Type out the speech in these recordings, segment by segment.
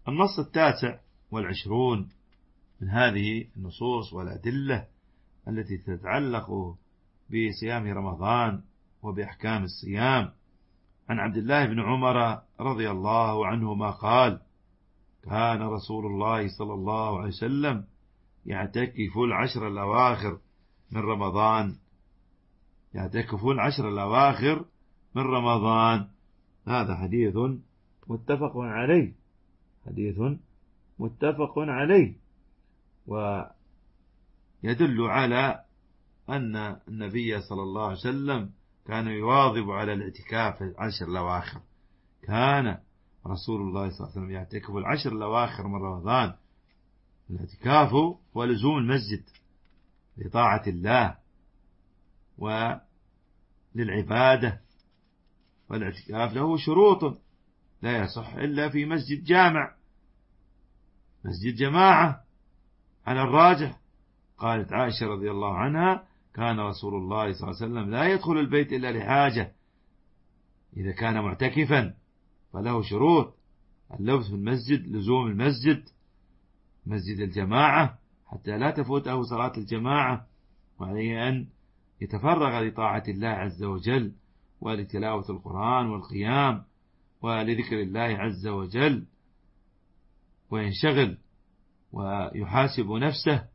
النص 29 من هذه النصوص والأدلة التي تتعلق بصيام رمضان وبأحكام الصيام، عن عبد الله بن عمر رضي الله عنهما قال: كان رسول الله صلى الله عليه وسلم يعتكف العشر الأواخر من رمضان، من رمضان. هذا حديث متفق عليه، ويدل على أن النبي صلى الله عليه وسلم كان يواظب على الاعتكاف في العشر الأواخر. كان رسول الله صلى الله عليه وسلم يعتكف العشر الأواخر من رمضان. الاعتكاف هو لزوم المسجد لطاعة الله وللعبادة، والاعتكاف له شروط لا يصح إلا في مسجد جماعة على الراجح. قالت عائشة رضي الله عنها: كان رسول الله صلى الله عليه وسلم لا يدخل البيت إلا لحاجة. إذا كان معتكفا فله شروط: اللبس في المسجد، لزوم المسجد، مسجد الجماعة حتى لا تفوته صلاة الجماعة، وعليه أن يتفرغ لطاعة الله عز وجل ولتلاوة القرآن والقيام ولذكر الله عز وجل، وينشغل ويحاسب نفسه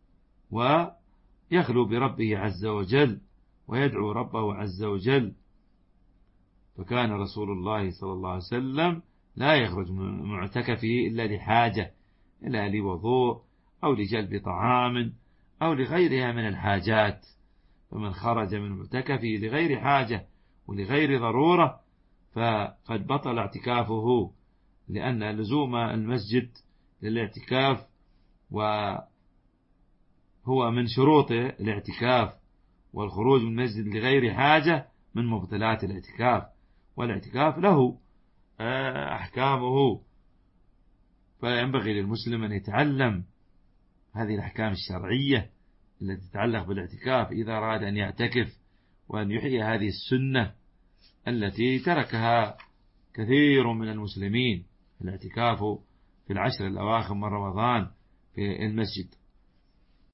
ويخلو بربه عز وجل ويدعو ربه عز وجل. فكان رسول الله صلى الله عليه وسلم لا يخرج من معتكفه إلا لحاجة، إلا لوضوء أو لجلب طعام أو لغيرها من الحاجات. فمن خرج من معتكفه لغير حاجة ولغير ضرورة فقد بطل اعتكافه، لأن لزوم المسجد للاعتكاف وهو من شروط الاعتكاف، والخروج من المسجد لغير حاجة من مبطلات الاعتكاف، والاعتكاف له أحكامه. فينبغي للمسلم أن يتعلم هذه الأحكام الشرعية التي تتعلق بالاعتكاف إذا أراد أن يعتكف، وأن يحيي هذه السنة التي تركها كثير من المسلمين، الاعتكاف في العشر الأواخر من رمضان في المسجد.